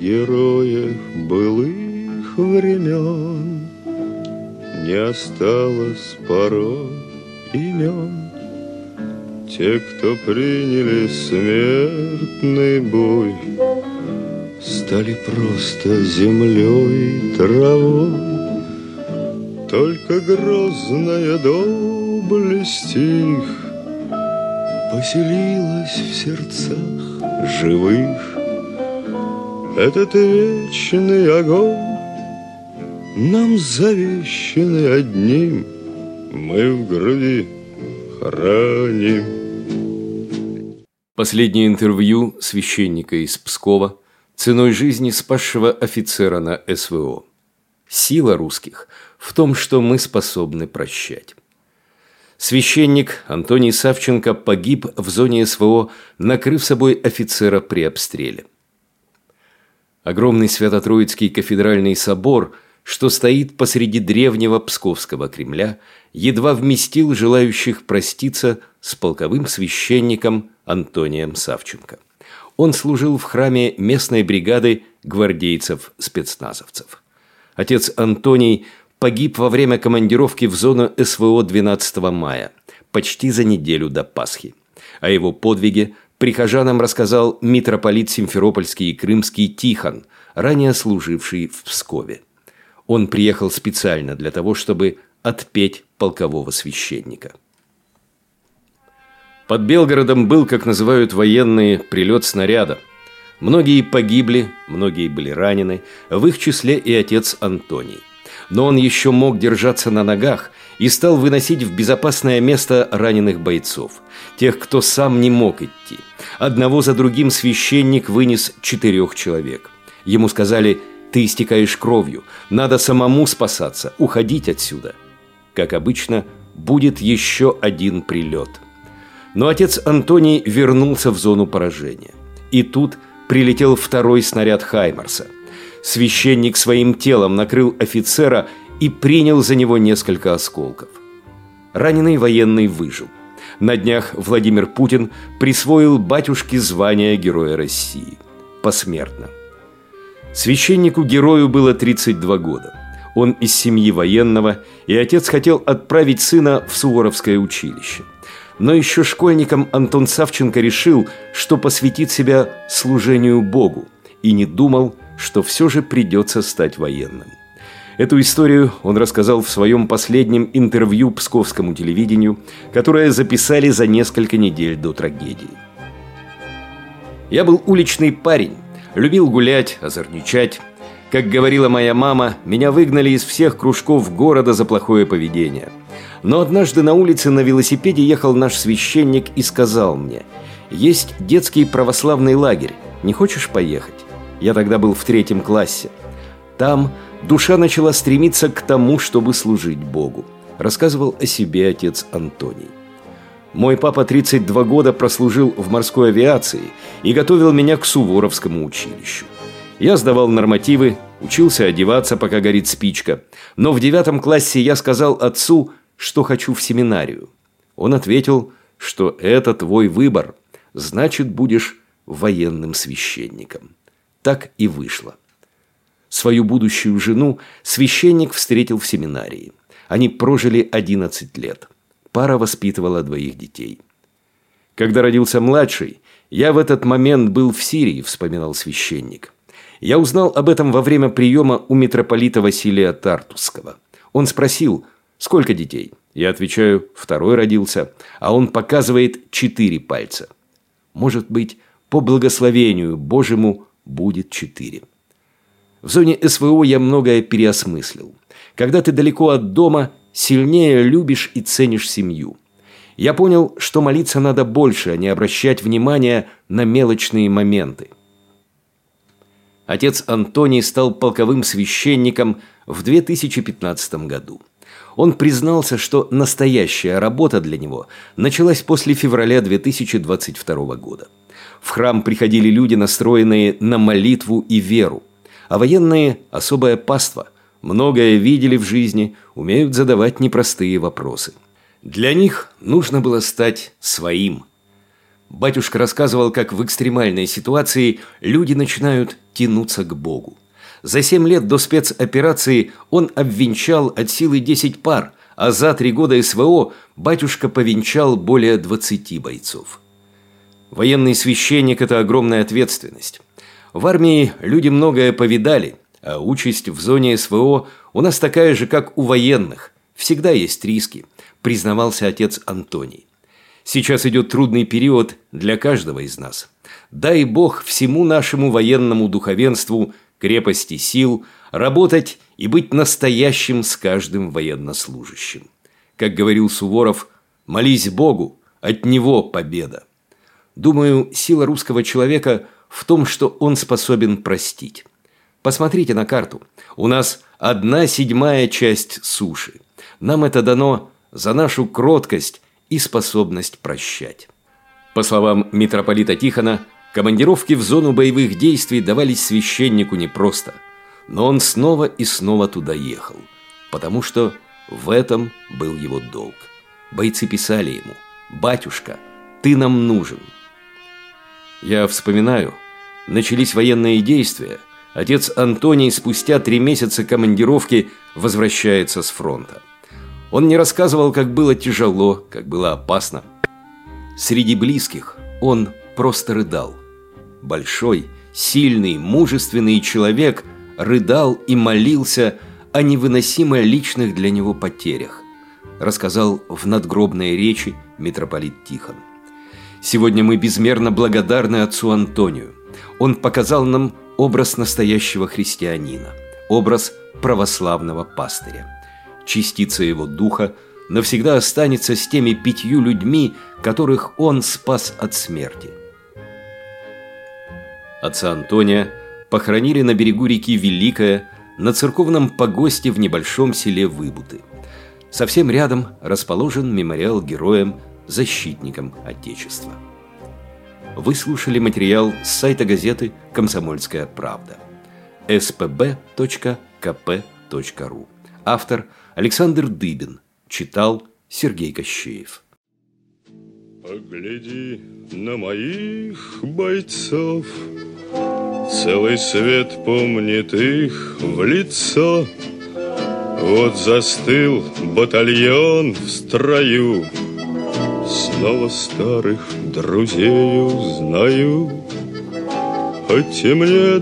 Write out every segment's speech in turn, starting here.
героев былых времен не осталось порой имен. Те, кто приняли смертный бой, стали просто землей и травой. Только грозная доблесть их поселилась в сердцах живых. Этот вечный огонь нам завещанный одним, мы в груди храним. Последнее интервью священника из Пскова, ценой жизни спасшего офицера на СВО. Сила русских в том, что мы способны прощать. Священник Антоний Савченко погиб в зоне СВО, накрыв собой офицера при обстреле. Огромный Свято-Троицкий кафедральный собор, что стоит посреди древнего Псковского Кремля, едва вместил желающих проститься с полковым священником Антонием Савченко. Он служил в храме местной бригады гвардейцев-спецназовцев. Отец Антоний погиб во время командировки в зону СВО 12 мая, почти за неделю до Пасхи. О его подвиге прихожанам рассказал митрополит Симферопольский и Крымский Тихон, ранее служивший в Пскове. Он приехал специально для того, чтобы отпеть полкового священника. Под Белгородом был, как называют военные, прилет снаряда. Многие погибли, многие были ранены, в их числе и отец Антоний. Но он еще мог держаться на ногах и стал выносить в безопасное место раненых бойцов, тех, кто сам не мог идти. Одного за другим священник вынес 4 человек. Ему сказали: «Ты истекаешь кровью, надо самому спасаться, уходить отсюда». Как обычно, будет еще один прилет. Но отец Антоний вернулся в зону поражения. И тут прилетел второй снаряд «Хаймарса». Священник своим телом накрыл офицера и принял за него несколько осколков. Раненый военный выжил. На днях Владимир Путин присвоил батюшке звание Героя России. Посмертно. Священнику-герою было 32 года. Он из семьи военного, и отец хотел отправить сына в Суворовское училище. Но еще школьником Антон Савченко решил, что посвятит себя служению Богу, и не думал, что все же придется стать военным. Эту историю он рассказал в своем последнем интервью псковскому телевидению, которое записали за несколько недель до трагедии. «Я был уличный парень, любил гулять, озорничать. Как говорила моя мама, меня выгнали из всех кружков города за плохое поведение. Но однажды на улице на велосипеде ехал наш священник и сказал мне: есть детский православный лагерь, не хочешь поехать? Я тогда был в 3 классе. Там душа начала стремиться к тому, чтобы служить Богу», рассказывал о себе отец Антоний. «Мой папа 32 года прослужил в морской авиации и готовил меня к Суворовскому училищу. Я сдавал нормативы, учился одеваться, пока горит спичка. Но в 9 классе я сказал отцу, что хочу в семинарию. Он ответил, что это твой выбор, значит, будешь военным священником. Так и вышло. Свою будущую жену священник встретил в семинарии. Они прожили 11 лет. Пара воспитывала 2 детей. «Когда родился младший, я в этот момент был в Сирии», вспоминал священник. «Я узнал об этом во время приема у митрополита Василия Тартусского. Он спросил: сколько детей? Я отвечаю: 2 родился, а он показывает 4 пальца. Может быть, по благословению Божьему будет 4. В зоне СВО я многое переосмыслил. Когда ты далеко от дома, сильнее любишь и ценишь семью. Я понял, что молиться надо больше, а не обращать внимания на мелочные моменты». Отец Антоний стал полковым священником в 2015 году. Он признался, что настоящая работа для него началась после февраля 2022 года. В храм приходили люди, настроенные на молитву и веру, а военные – особое паство, многое видели в жизни, умеют задавать непростые вопросы. Для них нужно было стать своим. Батюшка рассказывал, как в экстремальной ситуации люди начинают тянуться к Богу. За 7 лет до спецоперации он обвенчал от силы 10 пар, а за 3 года СВО батюшка повенчал более 20 бойцов. Военный священник – это огромная ответственность. В армии люди многое повидали, а участь в зоне СВО у нас такая же, как у военных. Всегда есть риски, признавался отец Антоний. Сейчас идет трудный период для каждого из нас. Дай Бог всему нашему военному духовенству крепости сил работать и быть настоящим с каждым военнослужащим. Как говорил Суворов, молись Богу, от Него победа. Думаю, сила русского человека в том, что он способен простить. Посмотрите на карту. У нас 1/7 часть суши. Нам это дано за нашу кроткость и способность прощать. По словам митрополита Тихона, командировки в зону боевых действий давались священнику непросто. Но он снова и снова туда ехал, потому что в этом был его долг. Бойцы писали ему: «Батюшка, ты нам нужен». Я вспоминаю, начались военные действия. Отец Антоний спустя 3 месяца командировки возвращается с фронта. Он не рассказывал, как было тяжело, как было опасно. Среди близких он просто рыдал. Большой, сильный, мужественный человек рыдал и молился о невыносимо личных для него потерях, рассказал в надгробной речи митрополит Тихон. Сегодня мы безмерно благодарны отцу Антонию. Он показал нам образ настоящего христианина, образ православного пастыря. Частица его духа навсегда останется с теми 5 людьми, которых он спас от смерти. Отца Антония похоронили на берегу реки Великая, на церковном погосте в небольшом селе Выбуты. Совсем рядом расположен мемориал героям, защитникам Отечества. Вы слушали материал с сайта газеты «Комсомольская правда» spb.kp.ru. Автор Александр Дыбин. Читал Сергей Кощеев. Погляди на моих бойцов, целый свет помнит их в лицо. Вот застыл батальон в строю, снова старых друзей узнаю. Хоть и мне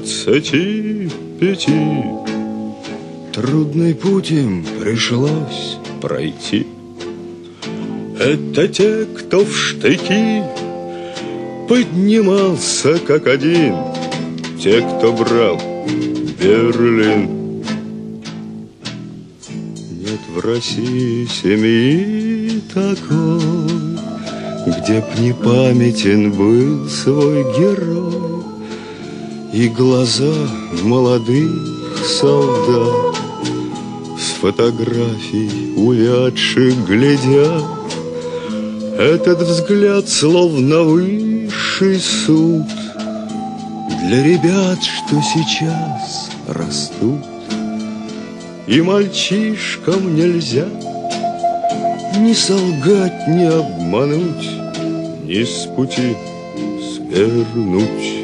25, трудный путь им пришлось пройти. Это те, кто в штыки поднимался как один, те, кто брал Берлин. Нет в России семьи такой, где б не памятен был свой герой, и глаза молодых солдат с фотографий увядших глядят. Этот взгляд словно высший суд для ребят, что сейчас растут. И мальчишкам нельзя ни солгать, ни обмануть, ни с пути свернуть.